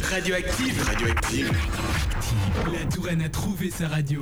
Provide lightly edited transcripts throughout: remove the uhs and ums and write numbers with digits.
Radioactive. Radioactive. La Touraine a trouvé sa radio.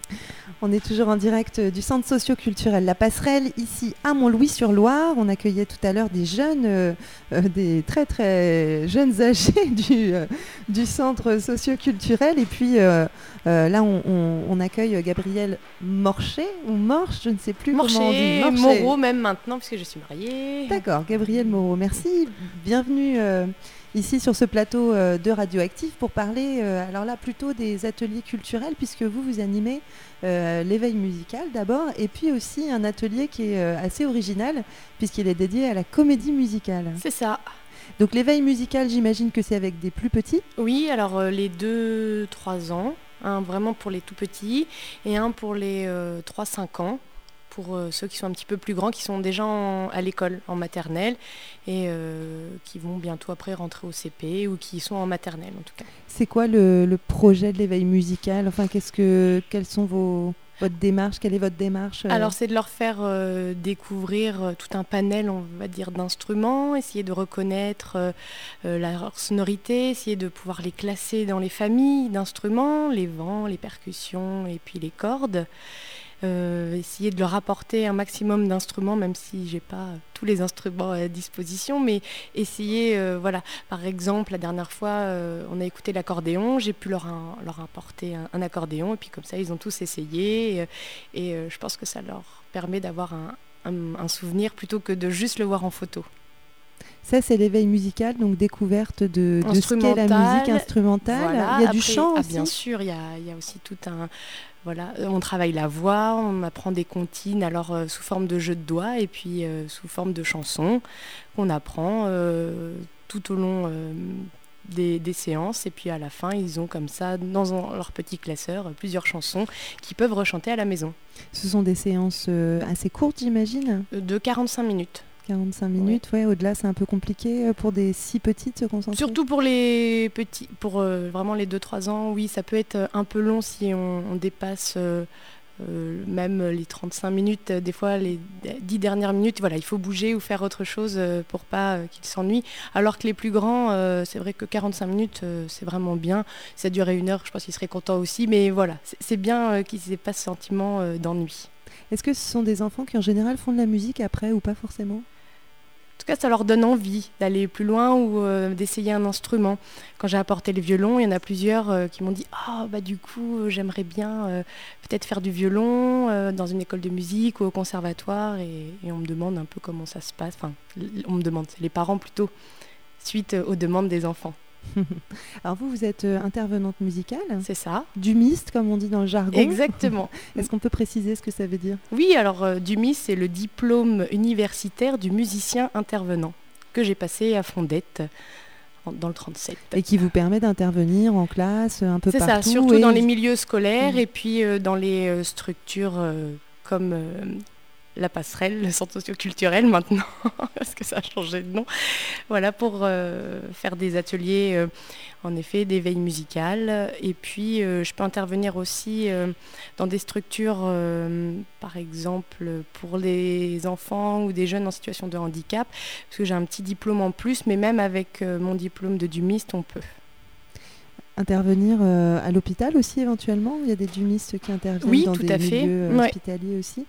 On est toujours en direct du centre socio-culturel La Passerelle, ici à Montlouis-sur-Loire. On accueillait tout à l'heure des jeunes, des très très jeunes âgés du centre socio-culturel. Et puis là, on accueille Gabrielle Morchet, ou Morche, je ne sais plus comment on dit. Morchet, Moreau même maintenant, puisque je suis mariée. D'accord, Gabrielle Moreau, merci. Bienvenue ici sur ce plateau de Radioactive pour parler, alors là, plutôt des ateliers culturels, puisque vous animez l'éveil musical d'abord, et puis aussi un atelier qui est assez original, puisqu'il est dédié à la comédie musicale. C'est ça. Donc l'éveil musical, j'imagine que c'est avec des plus petits ? Oui, alors les 2-3 ans, un vraiment pour les tout petits, et un pour les 3-5 ans. Pour ceux qui sont un petit peu plus grands, qui sont déjà à l'école, en maternelle, et qui vont bientôt après rentrer au CP, ou qui sont en maternelle en tout cas. C'est quoi le projet de l'éveil musical ? Enfin, quelles sont votre démarche ? Quelle est votre démarche ? Alors c'est de leur faire découvrir tout un panel, on va dire, d'instruments, essayer de reconnaître leur sonorité, essayer de pouvoir les classer dans les familles d'instruments, les vents, les percussions et puis les cordes. Essayer de leur apporter un maximum d'instruments, même si j'ai pas tous les instruments à disposition, mais essayer, voilà. Par exemple, la dernière fois, on a écouté l'accordéon, j'ai pu leur apporter un accordéon, et puis comme ça, ils ont tous essayé, et je pense que ça leur permet d'avoir un souvenir plutôt que de juste le voir en photo. Ça, c'est l'éveil musical, donc découverte de ce qu'est la musique instrumentale. Voilà. Il y a du chant aussi. Bien sûr, il y a aussi tout un... Voilà, on travaille la voix, on apprend des comptines, alors sous forme de jeux de doigts et puis sous forme de chansons qu'on apprend tout au long des séances. Et puis à la fin, ils ont comme ça, dans leur petit classeur, plusieurs chansons qu'ils peuvent rechanter à la maison. Ce sont des séances assez courtes, j'imagine ? De 45 minutes. 45 minutes, ouais. Au-delà, c'est un peu compliqué pour des si petits de se concentrer. Surtout pour les petits, pour vraiment les 2-3 ans, oui, ça peut être un peu long si on dépasse même les 35 minutes, des fois les 10 dernières minutes, voilà, il faut bouger ou faire autre chose pour pas qu'ils s'ennuient. Alors que les plus grands, c'est vrai que 45 minutes, c'est vraiment bien. Si ça durait 1 heure, je pense qu'ils seraient contents aussi, mais voilà, c'est bien qu'ils n'aient pas ce sentiment d'ennui. Est-ce que ce sont des enfants qui en général font de la musique après ou pas forcément ? En tout cas, ça leur donne envie d'aller plus loin ou d'essayer un instrument. Quand j'ai apporté le violon, il y en a plusieurs qui m'ont dit « Ah, du coup, j'aimerais bien peut-être faire du violon dans une école de musique ou au conservatoire. » Et on me demande un peu comment ça se passe. Enfin, on me demande, c'est les parents plutôt, suite aux demandes des enfants. Alors vous êtes intervenante musicale. C'est ça. Dumiste, comme on dit dans le jargon. Exactement. Est-ce qu'on peut préciser ce que ça veut dire ? Oui, alors Dumiste, c'est le diplôme universitaire du musicien intervenant que j'ai passé à Fondette dans le 37. Et qui vous permet d'intervenir en classe un peu partout. C'est ça, surtout dans les milieux scolaires et puis dans les structures comme... La Passerelle, le centre socio-culturel maintenant, parce que ça a changé de nom. Voilà, pour faire des ateliers, en effet, d'éveil musical. Et puis, je peux intervenir aussi dans des structures, par exemple, pour les enfants ou des jeunes en situation de handicap, parce que j'ai un petit diplôme en plus, mais même avec mon diplôme de dumiste, on peut. Intervenir à l'hôpital aussi éventuellement ? Il y a des dumistes qui interviennent dans des milieux hospitaliers aussi.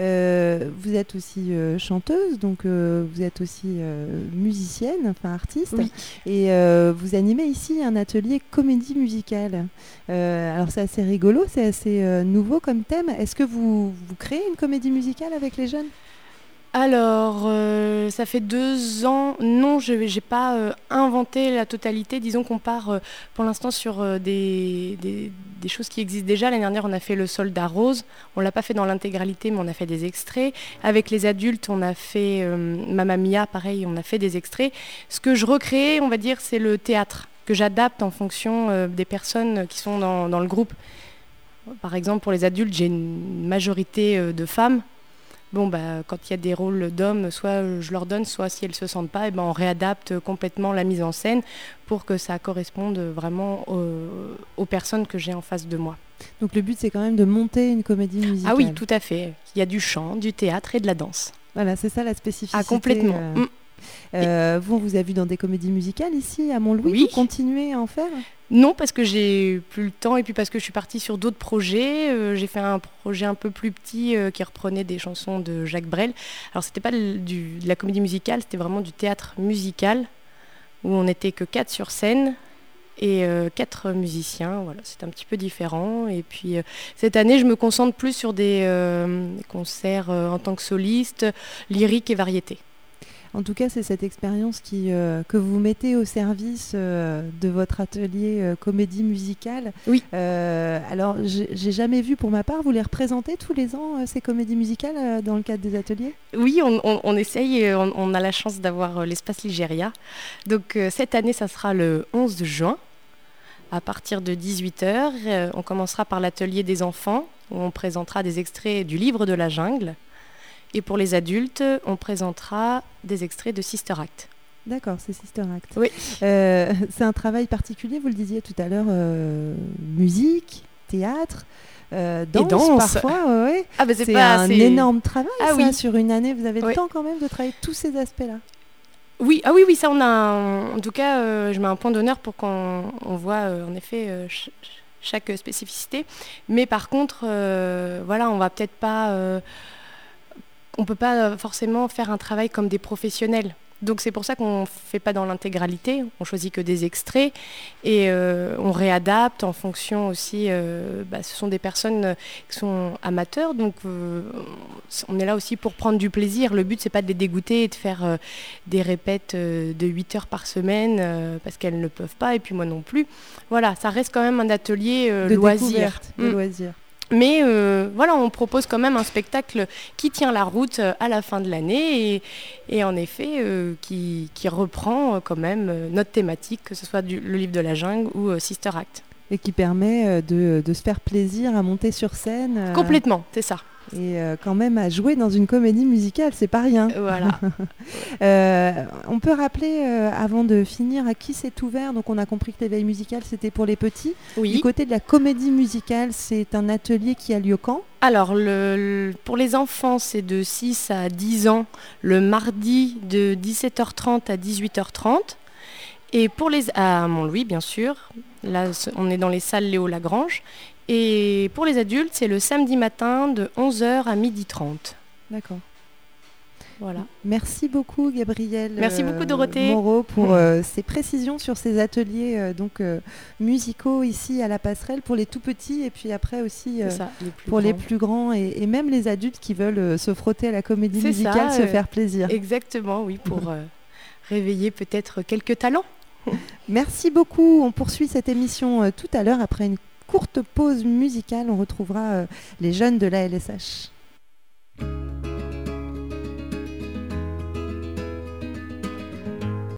Vous êtes aussi chanteuse, donc vous êtes aussi musicienne, enfin artiste. Oui. Et vous animez ici un atelier comédie musicale. Alors c'est assez rigolo, c'est assez nouveau comme thème. Est-ce que vous créez une comédie musicale avec les jeunes ? Alors, ça fait 2 ans. Non, je n'ai pas inventé la totalité. Disons qu'on part pour l'instant sur des choses qui existent déjà. L'année dernière, on a fait Le Soldat Rose. On ne l'a pas fait dans l'intégralité, mais on a fait des extraits. Avec les adultes, on a fait Mamma Mia, pareil, on a fait des extraits. Ce que je recrée, on va dire, c'est le théâtre, que j'adapte en fonction des personnes qui sont dans le groupe. Par exemple, pour les adultes, j'ai une majorité de femmes. Bon, quand il y a des rôles d'hommes, soit je leur donne, soit si elles ne se sentent pas, on réadapte complètement la mise en scène pour que ça corresponde vraiment aux personnes que j'ai en face de moi. Donc le but, c'est quand même de monter une comédie musicale. Ah oui, tout à fait. Il y a du chant, du théâtre et de la danse. Voilà, c'est ça la spécificité. Ah, complètement. Vous avez vu dans des comédies musicales ici à Montlouis. Oui. Vous continuez à en faire? Non, parce que j'ai plus le temps et puis parce que je suis partie sur d'autres projets. J'ai fait un projet un peu plus petit qui reprenait des chansons de Jacques Brel. Alors c'était pas de la comédie musicale, c'était vraiment du théâtre musical où on n'était que 4 sur scène et 4 musiciens. Voilà, c'est un petit peu différent. Et puis cette année, je me concentre plus sur des concerts en tant que soliste, lyrique et variété. En tout cas, c'est cette expérience que vous mettez au service de votre atelier comédie musicale. Oui. Alors, j'ai jamais vu pour ma part, vous les représentez tous les ans, ces comédies musicales, dans le cadre des ateliers? Oui, on essaye, on a la chance d'avoir l'espace Ligéria. Donc cette année, ça sera le 11 juin, à partir de 18h. On commencera par l'atelier des enfants, où on présentera des extraits du livre de la jungle. Et pour les adultes, on présentera des extraits de Sister Act. D'accord, c'est Sister Act. Oui. C'est un travail particulier, vous le disiez tout à l'heure, musique, théâtre, danse parfois. Ouais. Ah, c'est un énorme travail, oui. Sur une année. Vous avez le temps quand même de travailler tous ces aspects-là? Oui, oui, ça on a. En tout cas, je mets un point d'honneur pour qu'on voit en effet chaque spécificité. Mais par contre, on va peut-être pas. On ne peut pas forcément faire un travail comme des professionnels. Donc c'est pour ça qu'on ne fait pas dans l'intégralité, on choisit que des extraits et on réadapte en fonction aussi, ce sont des personnes qui sont amateurs, donc on est là aussi pour prendre du plaisir. Le but c'est pas de les dégoûter et de faire des répètes de 8 heures par semaine parce qu'elles ne peuvent pas et puis moi non plus. Voilà, ça reste quand même un atelier de loisir. De loisirs. Mais on propose quand même un spectacle qui tient la route à la fin de l'année et en effet qui reprend quand même notre thématique, que ce soit le livre de la jungle ou Sister Act. Et qui permet de se faire plaisir à monter sur scène. Complètement, c'est ça. Et quand même à jouer dans une comédie musicale, c'est pas rien. Voilà. On peut rappeler, avant de finir, à qui c'est ouvert? Donc on a compris que l'éveil musical, c'était pour les petits. Oui. Du côté de la comédie musicale, c'est un atelier qui a lieu quand? Alors, pour les enfants, c'est de 6 à 10 ans, le mardi de 17h30 à 18h30. Et à Montlouis, bien sûr. Là, on est dans les salles Léo Lagrange. Et pour les adultes, c'est le samedi matin de 11h à 12h30. D'accord. Voilà. Merci beaucoup Gabrielle. Merci beaucoup Dorothée Moreau pour ces précisions sur ces ateliers musicaux ici à la Passerelle pour les tout petits et puis après aussi les plus grands et même les adultes qui veulent se frotter à la comédie musicale, se faire plaisir. Exactement, oui, pour réveiller peut-être quelques talents. Merci beaucoup. On poursuit cette émission tout à l'heure après une courte pause musicale. On retrouvera les jeunes de la LSH.